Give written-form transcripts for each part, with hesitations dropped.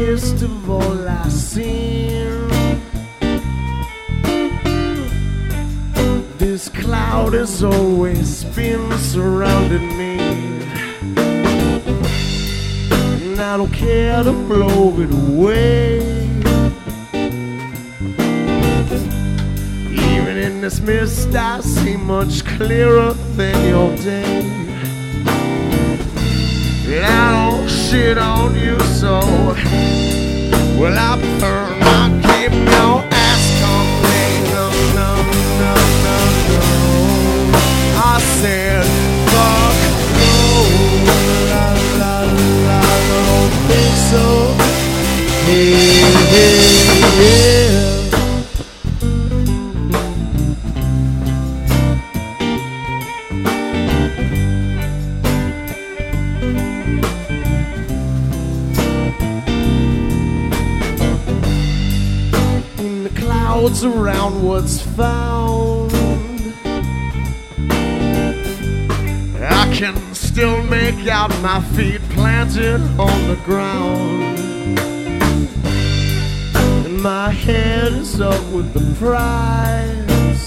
midst of all I seen, this cloud has always been surrounding me, and I don't care to blow it away. Even in this mist I see much clearer than your day. And I don't shit on you, so well, I prefer not keep your ass complaining. No, no, no, no, no. I said, fuck no. La, la, la, I don't think so. Hey, hey, yeah. Clouds around what's found, I can still make out my feet planted on the ground, and my head is up with the prize.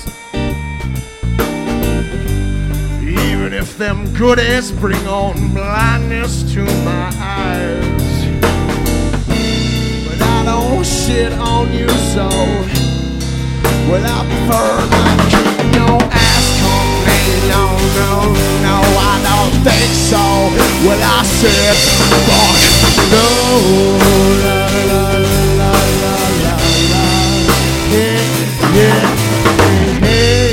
Even if them goodies bring on blindness to my eyes, don't shit on you, so well, I prefer not keeping your ass complaining. No, no, no, I don't think so. Well, I said, fuck no. La, la, la, la, la, la. Yeah, yeah, hey.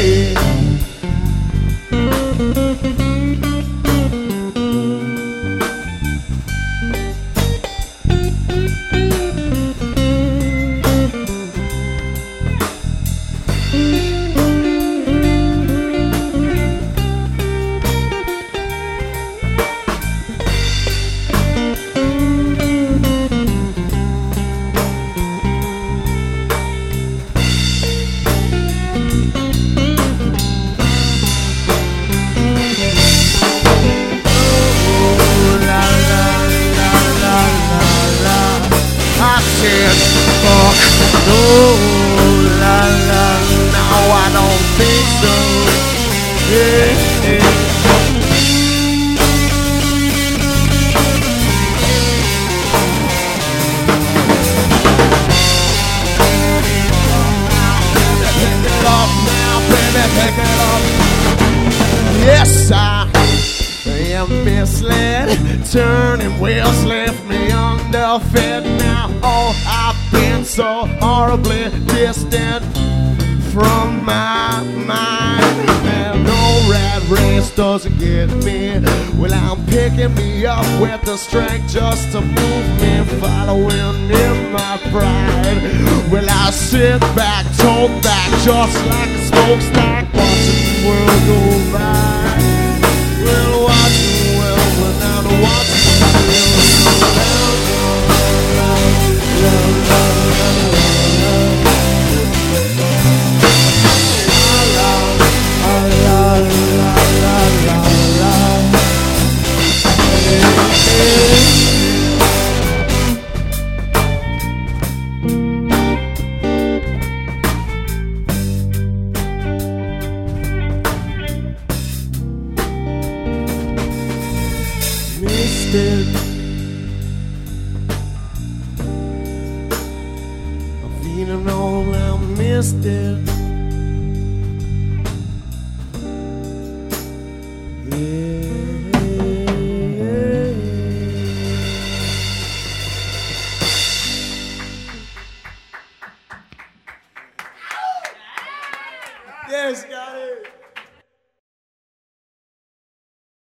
Fuck no, la la, no, I don't think so. Yeah, yeah. Pick it up now, baby, pick it up. Yes, I am misled. Turning wheels left me underfed now. Oh, I've been so horribly distant from my mind. And no rat race doesn't get me. Well, I'm picking me up with the strength just to move me, following in my pride. Well, I sit back, tote back, just like a smokestack, watching the world go by. Well, watching the world without watching the world. I'm feeling all I missed it.